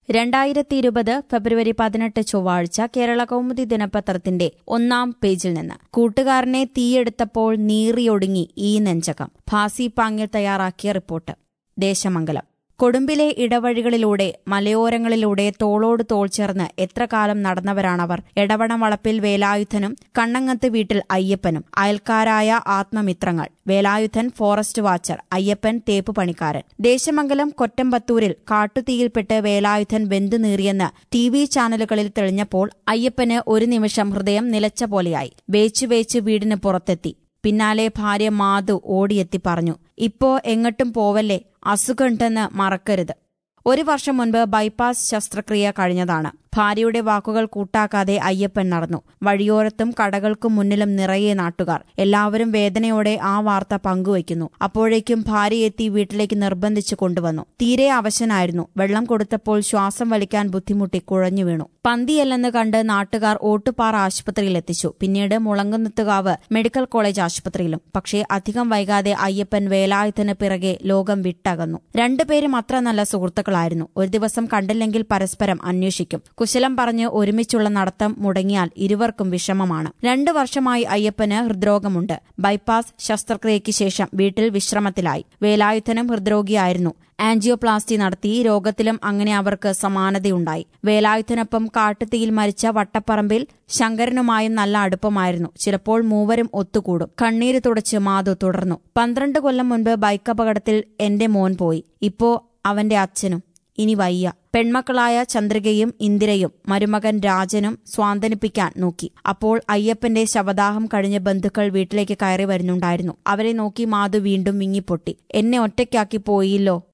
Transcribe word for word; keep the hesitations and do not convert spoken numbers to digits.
രണ്ടായിരത്തി ഇരുപത് ഫെബ്രുവരി പതിനെട്ട് ചൊവ്വാഴ്ച കേരള കൗമുദി ദിനപത്രത്തിന്റെ ഒന്നാം പേജിൽ നിന്ന് കൂട്ടുകാരനെ തീയെടുത്തപ്പോൾ നീറിയൊടുങ്ങി ഈ നെഞ്ചകം. ഭാസി പാങ്ങിൽ തയ്യാറാക്കിയ റിപ്പോർട്ട്. ദേശമംഗലം. കൊടുമ്പിലെ ഇടവഴികളിലൂടെ മലയോരങ്ങളിലൂടെ തോളോട് തോൾ ചേർന്ന് എത്ര കാലം നടന്നവരാണവർ. എടവണം വളപ്പിൽ വേലായുധനും കണ്ണങ്ങത്ത് വീട്ടിൽ അയ്യപ്പനും അയൽക്കാരായ ആത്മമിത്രങ്ങൾ. വേലായുധൻ ഫോറസ്റ്റ് വാച്ചർ, അയ്യപ്പൻ തേപ്പ് പണിക്കാരൻ. ദേശമംഗലം കൊറ്റമ്പത്തൂരിൽ കാട്ടുതീയിൽപ്പെട്ട് വേലായുധൻ വെന്തുനീറിയെന്ന് ടി വി ചാനലുകളിൽ തെളിഞ്ഞപ്പോൾ അയ്യപ്പന് ഒരു നിമിഷം ഹൃദയം നിലച്ച പോലെയായി. വേച്ചു വേച്ച് വീടിന് പുറത്തെത്തി. പിന്നാലെ ഭാര്യ മാധു ഓടിയെത്തി പറഞ്ഞു, ഇപ്പോ എങ്ങട്ടും പോവല്ലേ, അസുഖമുണ്ടെന്ന് മറക്കരുത്. ഒരു വർഷം മുൻപ് ബൈപ്പാസ് ശസ്ത്രക്രിയ കഴിഞ്ഞതാണ്. ഭാര്യയുടെ വാക്കുകൾ കൂട്ടാക്കാതെ അയ്യപ്പൻ നടന്നു. വഴിയോരത്തും കടകൾക്കും മുന്നിലും നിറയെ നാട്ടുകാർ. എല്ലാവരും വേദനയോടെ ആ വാർത്ത പങ്കുവയ്ക്കുന്നു. അപ്പോഴേക്കും ഭാര്യയെത്തി വീട്ടിലേക്ക് നിർബന്ധിച്ചു കൊണ്ടുവന്നു. തീരെ അവശനായിരുന്നു. വെള്ളം കൊടുത്തപ്പോൾ ശ്വാസം വലിക്കാൻ ബുദ്ധിമുട്ടി കുഴഞ്ഞു വീണു. പന്തിയല്ലെന്ന് കണ്ട് നാട്ടുകാർ ഓട്ടുപാറ ആശുപത്രിയിലെത്തിച്ചു. പിന്നീട് മുളങ്കുന്നത്തുകാവ് മെഡിക്കൽ കോളേജ് ആശുപത്രിയിലും. പക്ഷേ അധികം വൈകാതെ അയ്യപ്പൻ വേലായുധന് പിറകെ ലോകം വിട്ടകന്നു. രണ്ടുപേരും അത്ര നല്ല സുഹൃത്തുക്കളായിരുന്നു. ഒരു ദിവസം കണ്ടില്ലെങ്കിൽ പരസ്പരം അന്വേഷിക്കും. കുശലം പറഞ്ഞ് ഒരുമിച്ചുള്ള നടത്തം മുടങ്ങിയാൽ ഇരുവർക്കും വിഷമമാണ്. രണ്ടു വർഷമായി അയ്യപ്പന് ഹൃദ്രോഗമുണ്ട്. ബൈപ്പാസ് ശസ്ത്രക്രിയയ്ക്ക് ശേഷം വീട്ടിൽ വിശ്രമത്തിലായി. വേലായുധനും ഹൃദ്രോഗിയായിരുന്നു. ആൻജിയോപ്ലാസ്റ്റി നടത്തി. രോഗത്തിലും അങ്ങനെ അവർക്ക് സമാനതയുണ്ടായി. വേലായുധനൊപ്പം കാട്ടുതീയിൽ മരിച്ച വട്ടപ്പറമ്പിൽ ശങ്കരനുമായും നല്ല അടുപ്പമായിരുന്നു. ചിലപ്പോൾ മൂവരും ഒത്തുകൂടും. കണ്ണീര് തുടച്ച് മാധു തുടർന്നു. പന്ത്രണ്ട് കൊല്ലം മുൻപ് ബൈക്കപകടത്തിൽ എന്റെ മോൻ പോയി. ഇപ്പോ അവന്റെ അച്ഛനും. ഇനി വയ്യ. പെൺമക്കളായ ചന്ദ്രികയും ഇന്ദിരയും മരുമകൻ രാജനും സ്വാന്തനിപ്പിക്കാൻ നോക്കി. അപ്പോൾ അയ്യപ്പന്റെ ശവദാഹം കഴിഞ്ഞ് ബന്ധുക്കൾ വീട്ടിലേക്ക് കയറി വരുന്നുണ്ടായിരുന്നു. അവരെ നോക്കി മാധു വീണ്ടും വിങ്ങിപ്പൊട്ടി. എന്നെ ഒറ്റയ്ക്കാക്കി പോയില്ലോ